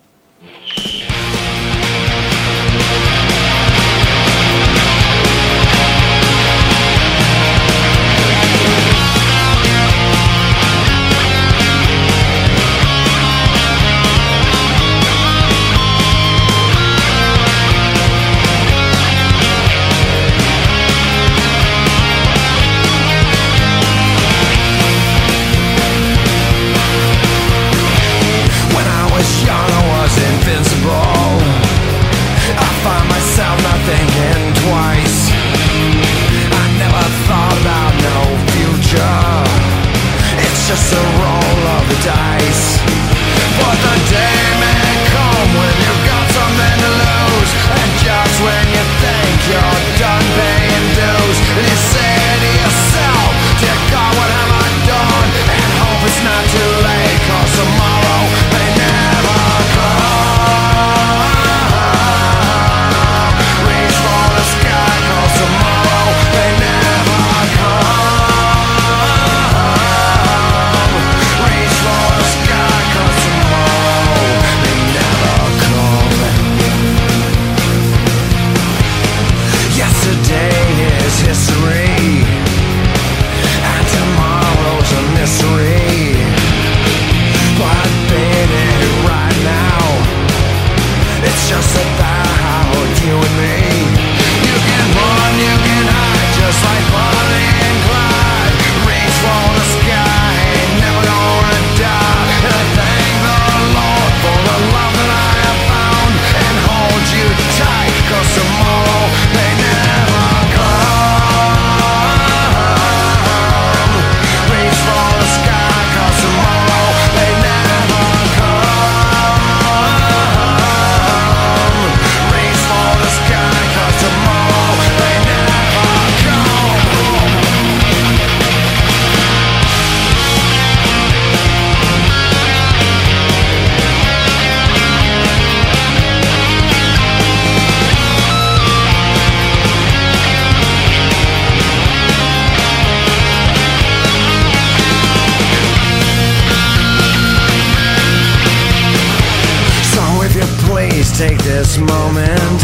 Take this moment,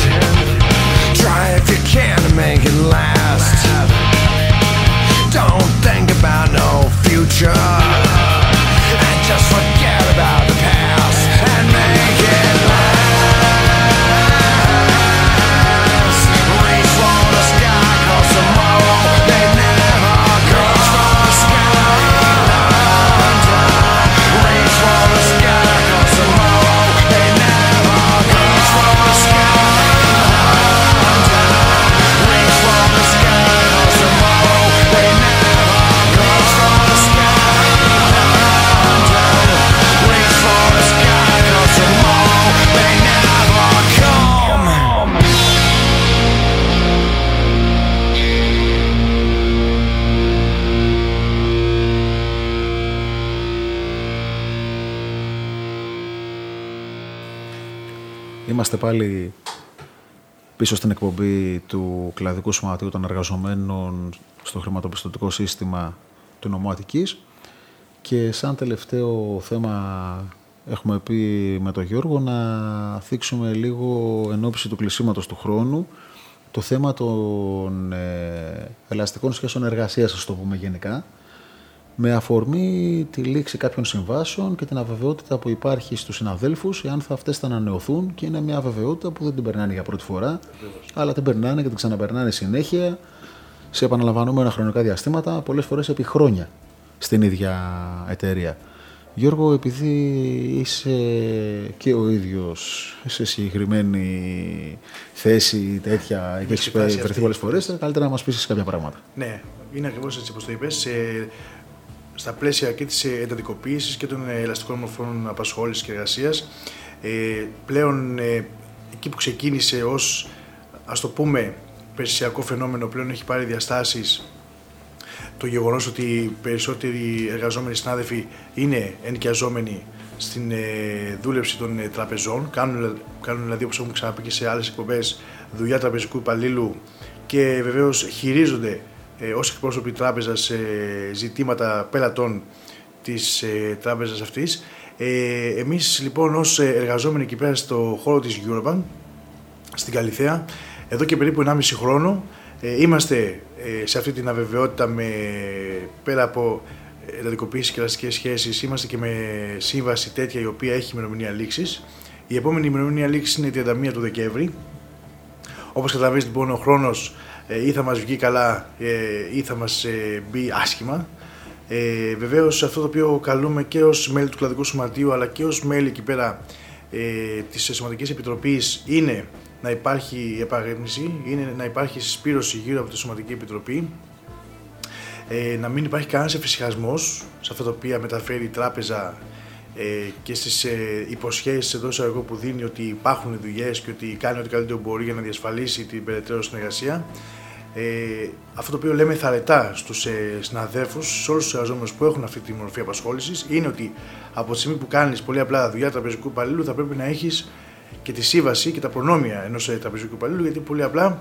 try if you can to make it last. Don't think about no future, and just forget about the past and make it last. Reach for the sky, 'cause tomorrow may never come. Reach for the sky, reach for the sky, 'cause tomorrow may never come. Reach for the sky. Είμαστε πάλι πίσω στην εκπομπή του Κλαδικού Σωματείου των Εργαζομένων στο χρηματοπιστωτικό σύστημα του νομού Αττικής και σαν τελευταίο θέμα έχουμε πει με τον Γιώργο να θίξουμε λίγο εν ώψη του κλεισίματος του χρόνου το θέμα των ελαστικών σχέσεων εργασίας, ας το πούμε γενικά, με αφορμή τη λήξη κάποιων συμβάσεων και την αβεβαιότητα που υπάρχει στους συναδέλφους εάν θα αυτές θα ανανεωθούν, και είναι μια αβεβαιότητα που δεν την περνάνε για πρώτη φορά, αλλά την περνάνε και την ξαναπερνάνε συνέχεια σε επαναλαμβανόμενα χρονικά διαστήματα, πολλές φορές επί χρόνια στην ίδια εταιρεία. Γιώργο, επειδή είσαι και ο ίδιος σε συγκεκριμένη θέση τέτοια και έχεις βρεθεί πολλές φορές, καλύτερα να μας πείσεις κάποια πράγματα. Ναι, είναι ακριβώς έτσι όπως το είπες. Στα πλαίσια και της εντατικοποίησης και των ελαστικών μορφών απασχόλησης και εργασίας, πλέον εκεί που ξεκίνησε ως, ας το πούμε, περσιακό φαινόμενο, πλέον έχει πάρει διαστάσεις το γεγονός ότι οι περισσότεροι εργαζόμενοι συνάδελφοι είναι ενοικιαζόμενοι στην δούλευση των τραπεζών, κάνουν δηλαδή, όπως έχουμε ξαναπεί και σε άλλες εκπομπές, δουλειά τραπεζικού υπαλλήλου και βεβαίως χειρίζονται ως εκπρόσωποι τράπεζας ζητήματα πελατών της τράπεζας αυτής. Εμείς λοιπόν ως εργαζόμενοι εκεί πέρα στο χώρο της Eurobank, στην Καλιθέα, εδώ και περίπου 1,5 χρόνο είμαστε σε αυτή την αβεβαιότητα, πέρα από εντατικοποίηση και ελαστικές σχέσεις, είμαστε και με σύμβαση τέτοια η οποία έχει ημερομηνία λήξης. Η επόμενη ημερομηνία λήξης είναι η 31 του Δεκέμβρη. Όπως καταλαβαίνετε λοιπόν, ο χρόνος ή θα μας βγει καλά ή θα μας μπει άσχημα. Βεβαίως αυτό το οποίο καλούμε και ως μέλη του Κλαδικού Σωματείου αλλά και ως μέλη εκεί πέρα της Σωματικής Επιτροπής είναι να υπάρχει επαγρύπνηση, είναι να υπάρχει συσπήρωση γύρω από τη Σωματική Επιτροπή, να μην υπάρχει κανένας εφησυχασμός σε αυτά τα οποία μεταφέρει η τράπεζα και στις υποσχέσεις εντός εισαγωγικών που δίνει ότι υπάρχουν δουλειές και ότι κάνει ό,τι καλύτερο μπορεί για να διασφαλίσει την περαιτέρω συνεργασία. Αυτό το οποίο λέμε θαρετά στους συναδέλφους, σε όλους τους εργαζόμενους που έχουν αυτή τη μορφή απασχόλησης, είναι ότι από τη στιγμή που κάνεις πολύ απλά δουλειά τραπεζικού υπαλλήλου θα πρέπει να έχεις και τη σύμβαση και τα προνόμια ενός τραπεζικού υπαλλήλου, γιατί πολύ απλά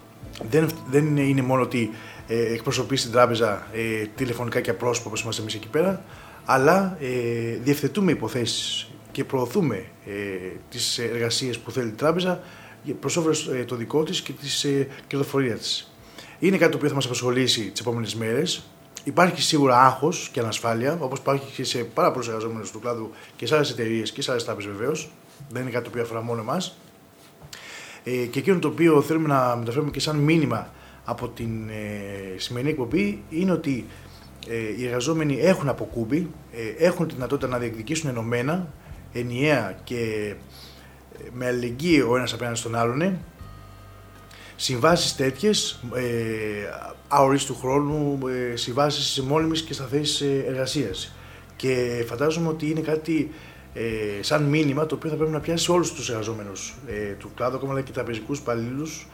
δεν είναι μόνο ότι εκπροσωπείς την τράπεζα τηλεφωνικά και απρόσωπα όπως είμαστε εμείς εκεί πέρα, αλλά διευθετούμε υποθέσεις και προωθούμε τις εργασίες που θέλει η τράπεζα προς όφελος το δικό της και της κερδοφορίας της. Είναι κάτι το οποίο θα μας απασχολήσει τις επόμενες μέρες. Υπάρχει σίγουρα άγχος και ανασφάλεια, όπως υπάρχει και σε πάρα πολλούς εργαζόμενους του κλάδου και σε άλλες εταιρείες και σε άλλες τράπεζες βεβαίως. Δεν είναι κάτι το οποίο αφορά μόνο εμάς. Και εκείνο το οποίο θέλουμε να μεταφέρουμε και σαν μήνυμα από την σημερινή εκπομπή είναι ότι οι εργαζόμενοι έχουν αποκούμπη, έχουν τη δυνατότητα να διεκδικήσουν ενωμένα, ενιαία και με αλληλεγγύη ο ένας απέναντι στον άλλον, συμβάσεις τέτοιες, αορίστου χρόνου, συμβάσεις μόνιμης και σταθερής εργασίας. Και φαντάζομαι ότι είναι κάτι σαν μήνυμα το οποίο θα πρέπει να πιάσει όλους τους εργαζόμενους του κλάδου, ακόμα και τραπεζικούς υπαλλήλους,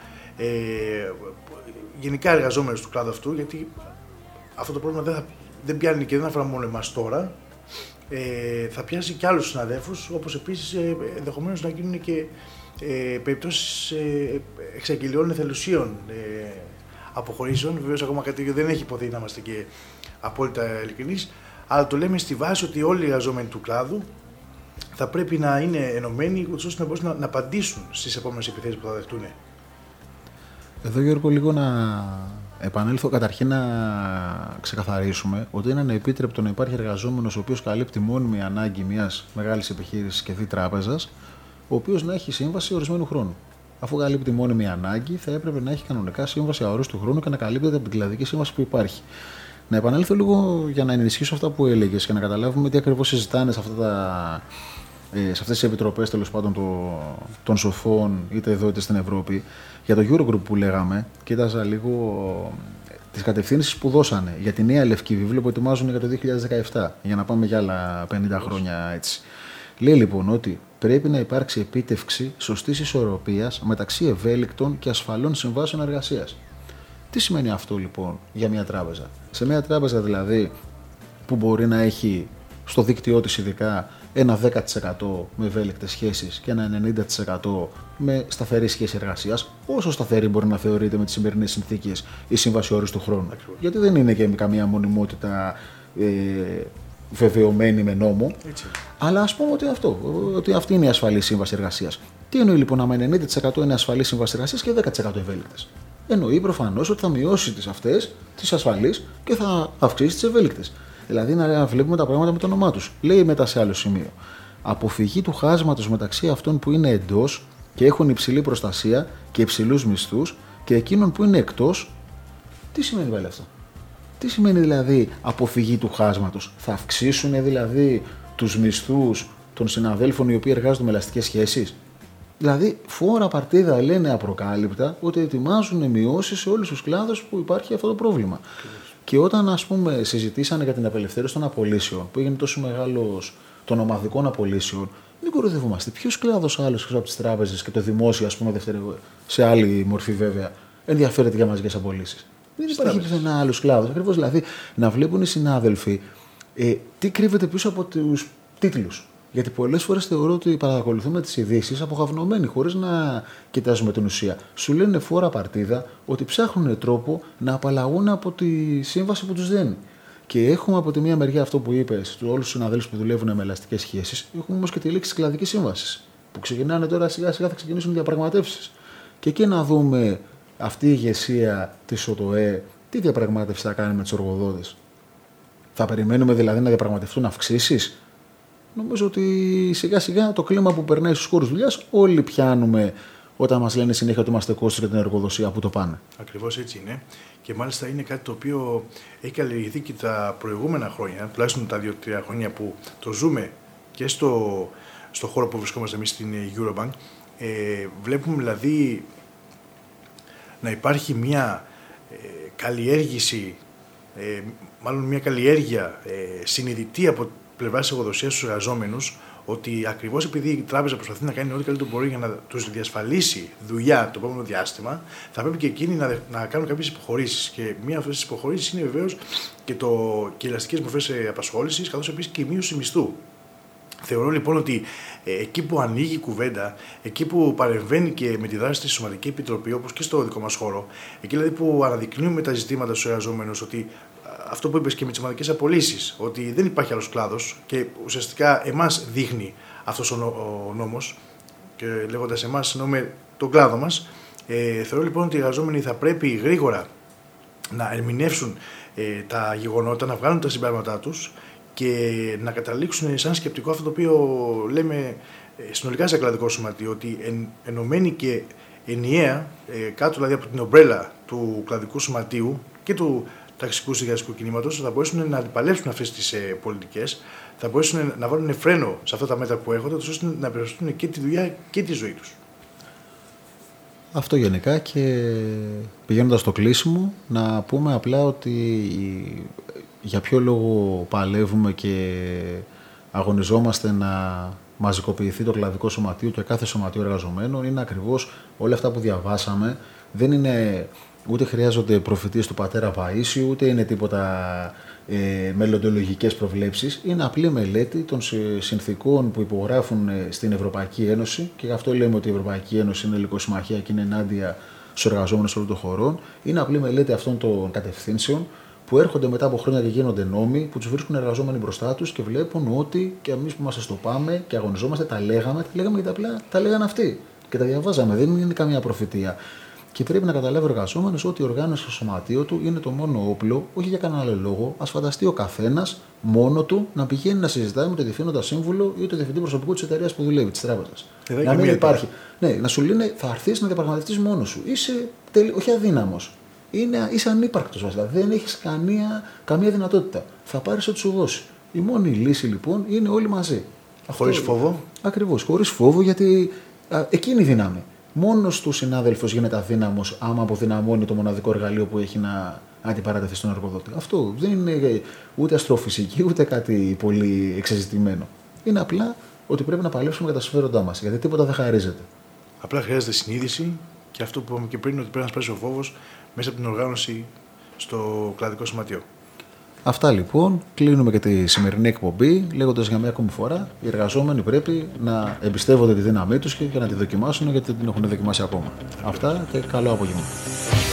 γενικά εργαζόμενους του κλάδου αυτού, γιατί αυτό το πρόβλημα δεν πιάνει και δεν αφορά μόνο εμάς τώρα, θα πιάσει και άλλους συναδέλφους, όπως επίσης ενδεχομένως να γίνουν και περιπτώσεις εξαγγελιών εθελουσίων αποχωρήσεων. Βεβαίως ακόμα κάτι δεν έχει υποθεί να είμαστε και απόλυτα ειλικρινείς, αλλά το λέμε στη βάση ότι όλοι οι εργαζόμενοι του κλάδου θα πρέπει να είναι ενωμένοι ώστε να μπορούν να απαντήσουν στις επόμενες επιθέσεις που θα δεχτούν. Εδώ, Γιώργο, λίγο να επανέλθω, καταρχήν να ξεκαθαρίσουμε ότι είναι ανεπίτρεπτο να υπάρχει εργαζόμενος ο οποίος καλύπτει μόνιμη ανάγκη μιας μεγάλης επιχείρησης και δι τράπεζας, ο οποίος να έχει σύμβαση ορισμένου χρόνου. Αφού καλύπτει μόνιμη ανάγκη, θα έπρεπε να έχει κανονικά σύμβαση αορίστου χρόνου και να καλύπτεται από την κλαδική σύμβαση που υπάρχει. Να επανέλθω λίγο για να ενισχύσω αυτά που έλεγες και να καταλάβουμε τι ακριβώς συζητάνε σε αυτές τις επιτροπές, τέλος πάντων, των σοφών, είτε εδώ είτε στην Ευρώπη. Για το Eurogroup που λέγαμε, κοίταζα λίγο τις κατευθύνσεις που δώσανε για τη νέα λευκή βίβλο που ετοιμάζουν για το 2017, για να πάμε για άλλα 50 χρόνια έτσι. Λέει λοιπόν ότι πρέπει να υπάρξει επίτευξη σωστής ισορροπίας μεταξύ ευέλικτων και ασφαλών συμβάσεων εργασίας. Τι σημαίνει αυτό λοιπόν για μια τράπεζα? Σε μια τράπεζα δηλαδή που μπορεί να έχει στο δίκτυό της ειδικά ένα 10% με ευέλικτες σχέσεις και ένα 90% με σταθερή σχέση εργασίας. Όσο σταθερή μπορεί να θεωρείται με τις σημερινές συνθήκες η σύμβαση όριστου χρόνου. Γιατί δεν είναι και καμία μονιμότητα βεβαιωμένη με νόμο. Έτσι. Αλλά ας πούμε ότι αυτή είναι η ασφαλή σύμβαση εργασίας. Τι εννοεί λοιπόν άμα 90% είναι ασφαλή σύμβαση εργασίας και 10% ευέλικτες? Εννοεί προφανώς ότι θα μειώσει τις ασφαλείς και θα αυξήσει τις ευέλικτες. Δηλαδή να βλέπουμε τα πράγματα με το όνομά τους. Λέει μετά σε άλλο σημείο. Αποφυγή του χάσματος μεταξύ αυτών που είναι εντός και έχουν υψηλή προστασία και υψηλούς μισθούς και εκείνων που είναι εκτός. Τι σημαίνει πάλι αυτό? Τι σημαίνει δηλαδή αποφυγή του χάσματος? Θα αυξήσουν δηλαδή τους μισθούς των συναδέλφων οι οποίοι εργάζονται με ελαστικές σχέσεις? Δηλαδή, φόρα παρτίδα λένε απροκάλυπτα ότι ετοιμάζουν μειώσεις σε όλους τους κλάδους που υπάρχει αυτό το πρόβλημα. Και όταν, ας πούμε, συζητήσανε για την απελευθέρωση των απολύσεων, που έγινε τόσο μεγάλος των ομαδικών απολύσεων, μην κοροϊδευόμαστε. Ποιος κλάδος άλλος από τις τράπεζες και το δημόσιο, ας πούμε, σε άλλη μορφή βέβαια, ενδιαφέρεται για μαζικές απολύσεις? Δεν υπάρχει πουθενά άλλος κλάδος. Ακριβώς δηλαδή να βλέπουν οι συνάδελφοι τι κρύβεται πίσω από τους τίτλους. Γιατί πολλές φορές θεωρώ ότι παρακολουθούμε τις ειδήσεις αποχαυνωμένοι, χωρίς να κοιτάζουμε την ουσία. Σου λένε φόρα παρτίδα ότι ψάχνουν τρόπο να απαλλαγούν από τη σύμβαση που τους δένει. Και έχουμε από τη μία μεριά αυτό που είπες, όλους τους συναδέλφους που δουλεύουν με ελαστικές σχέσεις, έχουμε όμως και τη λήξη της κλαδικής σύμβασης. Που ξεκινάνε τώρα σιγά-σιγά, θα ξεκινήσουν διαπραγματεύσεις. Και εκεί να δούμε αυτή η ηγεσία της ΟΤΟΕ, τι διαπραγμάτευση θα κάνει με τους εργοδότες. Θα περιμένουμε δηλαδή να διαπραγματευτούν αυξήσεις? Νομίζω ότι σιγά-σιγά το κλίμα που περνάει στους χώρους δουλειάς όλοι πιάνουμε όταν μας λένε συνέχεια ότι είμαστε κόστος για την εργοδοσία. Πού το πάνε? Ακριβώς έτσι είναι. Και μάλιστα είναι κάτι το οποίο έχει καλλιεργηθεί και τα προηγούμενα χρόνια, τουλάχιστον τα 2-3 χρόνια που το ζούμε και στο χώρο που βρισκόμαστε εμείς στην Eurobank. Βλέπουμε δηλαδή να υπάρχει μια καλλιέργηση, μάλλον μια καλλιέργεια συνειδητή από πλευράς εργοδοσίας στους εργαζόμενους, ότι ακριβώς επειδή η τράπεζα προσπαθεί να κάνει ό,τι καλύτερο μπορεί για να τους διασφαλίσει δουλειά το επόμενο διάστημα, θα πρέπει και εκείνοι να κάνουν κάποιες υποχωρήσεις. Και μία από αυτές τις υποχωρήσεις είναι βεβαίως και οι ελαστικές μορφές απασχόλησης, καθώς επίσης και η μείωση μισθού. Θεωρώ λοιπόν ότι εκεί που ανοίγει η κουβέντα, εκεί που παρεμβαίνει και με τη δράση της Σωματική Επιτροπή, όπως και στο δικό μας χώρο, εκεί δηλαδή που αναδεικνύουμε τα ζητήματα στους εργαζόμενους, ότι αυτό που είπες και με τις ομαδικές απολύσεις, ότι δεν υπάρχει άλλος κλάδος και ουσιαστικά εμάς δείχνει αυτός ο νόμος, και λέγοντας εμάς εννοούμε τον κλάδο μας. Θεωρώ λοιπόν ότι οι εργαζόμενοι θα πρέπει γρήγορα να ερμηνεύσουν τα γεγονότα, να βγάλουν τα συμπράγματά τους και να καταλήξουν σαν σκεπτικό αυτό το οποίο λέμε συνολικά σε κλαδικό σωματείο, ότι ενωμένοι και ενιαία, κάτω δηλαδή από την ομπρέλα του κλαδικού σωματείου και του ταξικού συνδυαστικού κινήματος, θα μπορέσουν να αντιπαλέψουν αυτές τις πολιτικές, θα μπορέσουν να βάλουν φρένο σε αυτά τα μέτρα που έρχονται, ώστε να επηρεαστούν και τη δουλειά και τη ζωή τους. Αυτό γενικά, και πηγαίνοντας στο κλείσιμο, να πούμε απλά ότι για ποιο λόγο παλεύουμε και αγωνιζόμαστε να μαζικοποιηθεί το κλαδικό σωματείο και κάθε σωματείο εργαζομένων. Είναι ακριβώς όλα αυτά που διαβάσαμε. Δεν είναι, ούτε χρειάζονται προφητείες του πατέρα Παΐσιου, ούτε είναι τίποτα μελλοντολογικές προβλέψεις. Είναι απλή μελέτη των συνθήκων που υπογράφουν στην Ευρωπαϊκή Ένωση, και γι' αυτό λέμε ότι η Ευρωπαϊκή Ένωση είναι λυκοσυμμαχία και είναι ενάντια στους εργαζόμενους όλων των χωρών. Είναι απλή μελέτη αυτών των κατευθύνσεων που έρχονται μετά από χρόνια και γίνονται νόμοι, που τους βρίσκουν εργαζόμενοι μπροστά τους και βλέπουν ότι και εμείς που είμαστε στο πάμε και αγωνιζόμαστε τα λέγαμε γιατί απλά τα λέγανε αυτοί και τα διαβάζαμε. Δεν είναι καμία προφητεία. Και πρέπει να καταλάβει ο εργαζόμενος ότι η οργάνωση στο σωματείο του είναι το μόνο όπλο, όχι για κανένα άλλο λόγο. Ας φανταστεί ο καθένας μόνο του να πηγαίνει να συζητάει με τον διευθύνοντα σύμβουλο ή τον διευθυντή προσωπικού της εταιρείας που δουλεύει, της τράπεζας. Να μην υπάρχει. Ναι, να σου λένε θα έρθεις να διαπραγματευτείς μόνος σου. Είσαι όχι αδύναμος. Είσαι ανύπαρκτος βασικά. Δεν έχεις καμία δυνατότητα. Θα πάρεις ό,τι σου δώσει. Η μόνη λύση λοιπόν είναι όλοι μαζί. Χωρίς φόβο. Ακριβώς, χωρίς φόβο, γιατί εκείνη η δύναμη. Μόνος του συνάδελφος γίνεται αδύναμος άμα αποδυναμώνει το μοναδικό εργαλείο που έχει να αντιπαρατεθεί στον εργοδότη. Αυτό δεν είναι ούτε αστροφυσική ούτε κάτι πολύ εξεζητημένο. Είναι απλά ότι πρέπει να παλέψουμε για τα συμφέροντά μας, γιατί τίποτα δεν χαρίζεται. Απλά χρειάζεται συνείδηση και αυτό που είπαμε και πριν, ότι πρέπει να σπάσει ο φόβος μέσα από την οργάνωση στο κλαδικό σωματείο. Αυτά λοιπόν. Κλείνουμε και τη σημερινή εκπομπή λέγοντας για μια ακόμη φορά: οι εργαζόμενοι πρέπει να εμπιστεύονται τη δύναμή τους και να τη δοκιμάσουν, γιατί δεν την έχουν δοκιμάσει ακόμα. Αυτά και καλό απόγευμα.